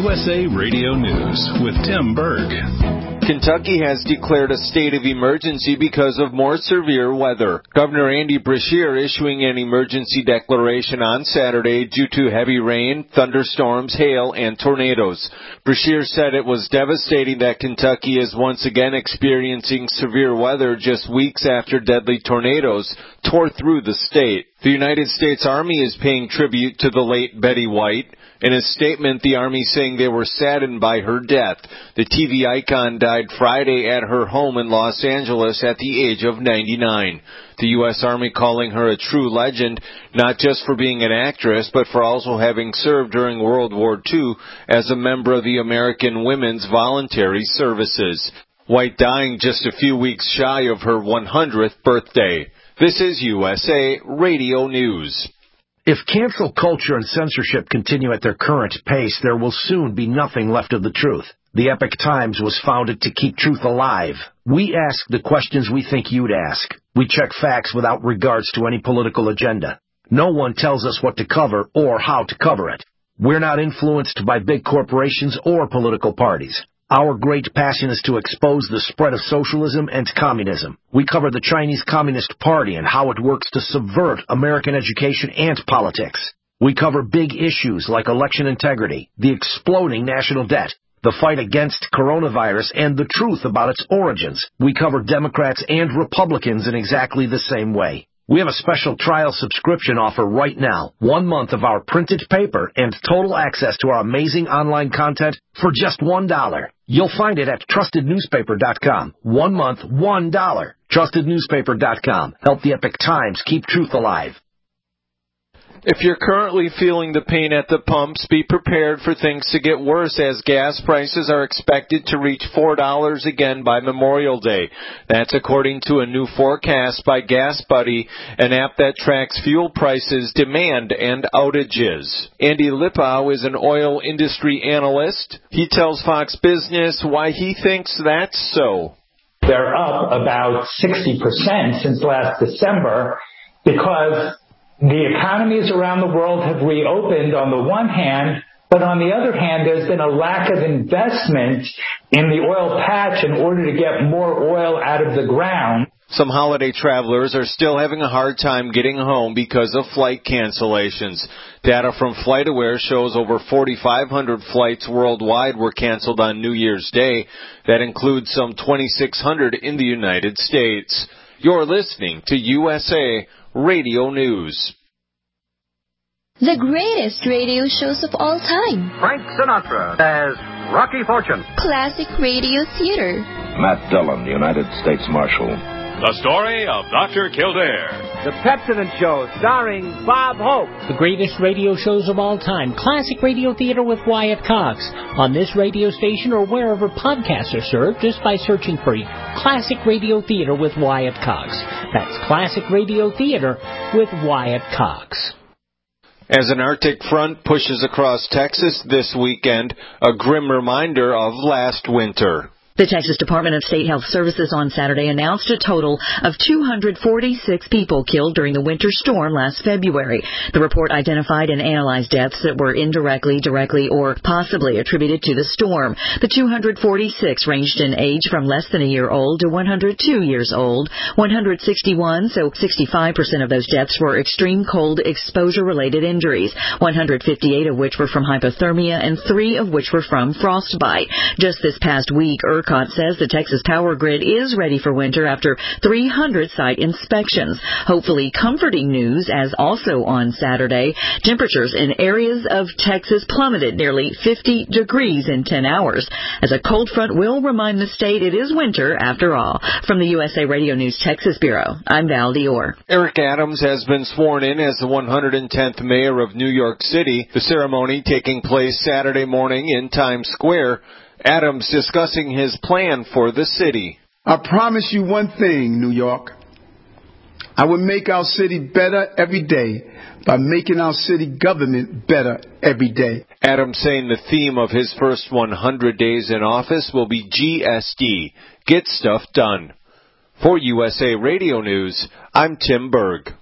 USA Radio News with Tim Berg. Kentucky has declared a state of emergency because of more severe weather. Governor Andy Beshear issuing an emergency declaration on Saturday due to heavy rain, thunderstorms, hail, and tornadoes. Beshear said it was devastating that Kentucky is once again experiencing severe weather just weeks after deadly tornadoes tore through the state. The United States Army is paying tribute to the late Betty White. In a statement, the Army saying they were saddened by her death. The TV icon died Friday at her home in Los Angeles at the age of 99. The U.S. Army calling her a true legend, not just for being an actress, but for also having served during World War II as a member of the American Women's Voluntary Services. White dying just a few weeks shy of her 100th birthday. This is USA Radio News. If cancel culture and censorship continue at their current pace, there will soon be nothing left of the truth. The Epoch Times was founded to keep truth alive. We ask the questions we think you'd ask. We check facts without regards to any political agenda. No one tells us what to cover or how to cover it. We're not influenced by big corporations or political parties. Our great passion is to expose the spread of socialism and communism. We cover the Chinese Communist Party and how it works to subvert American education and politics. We cover big issues like election integrity, the exploding national debt, the fight against coronavirus, and the truth about its origins. We cover Democrats and Republicans in exactly the same way. We have a special trial subscription offer right now. 1 month of our printed paper and total access to our amazing online content for just $1. You'll find it at TrustedNewspaper.com. 1 month, $1. TrustedNewspaper.com. Help the Epoch Times keep truth alive. If you're currently feeling the pain at the pumps, be prepared for things to get worse as gas prices are expected to reach $4 again by Memorial Day. That's according to a new forecast by Gas Buddy, an app that tracks fuel prices, demand, and outages. Andy Lipow is an oil industry analyst. He tells Fox Business why he thinks that's so. They're up about 60% since last December because the economies around the world have reopened on the one hand, but on the other hand, there's been a lack of investment in the oil patch in order to get more oil out of the ground. Some holiday travelers are still having a hard time getting home because of flight cancellations. Data from FlightAware shows over 4,500 flights worldwide were canceled on New Year's Day. That includes some 2,600 in the United States. You're listening to USA Radio News. The greatest radio shows of all time. Frank Sinatra as Rocky Fortune. Classic radio theater. Matt Dillon, United States Marshal. The story of Dr. Kildare. The Pepsodent Show, starring Bob Hope. The greatest radio shows of all time. Classic radio theater with Wyatt Cox. On this radio station or wherever podcasts are served, just by searching for Classic Radio Theater with Wyatt Cox. That's Classic Radio Theater with Wyatt Cox. As an Arctic front pushes across Texas this weekend, a grim reminder of last winter. The Texas Department of State Health Services on Saturday announced a total of 246 people killed during the winter storm last February. The report identified and analyzed deaths that were indirectly, directly, or possibly attributed to the storm. The 246 ranged in age from less than a year old to 102 years old. 161, so 65% of those deaths were extreme cold exposure-related injuries, 158 of which were from hypothermia and 3 of which were from frostbite. Just this past week, ERCOT says the Texas power grid is ready for winter after 300 site inspections. Hopefully comforting news, as also on Saturday, temperatures in areas of Texas plummeted nearly 50 degrees in 10 hours. As a cold front will remind the state it is winter after all. From the USA Radio News Texas Bureau, I'm Val Dior. Eric Adams has been sworn in as the 110th mayor of New York City. The ceremony taking place Saturday morning in Times Square. Adams discussing his plan for the city. I promise you one thing, New York. I will make our city better every day by making our city government better every day. Adams saying the theme of his first 100 days in office will be GSD, Get Stuff Done. For USA Radio News, I'm Tim Berg.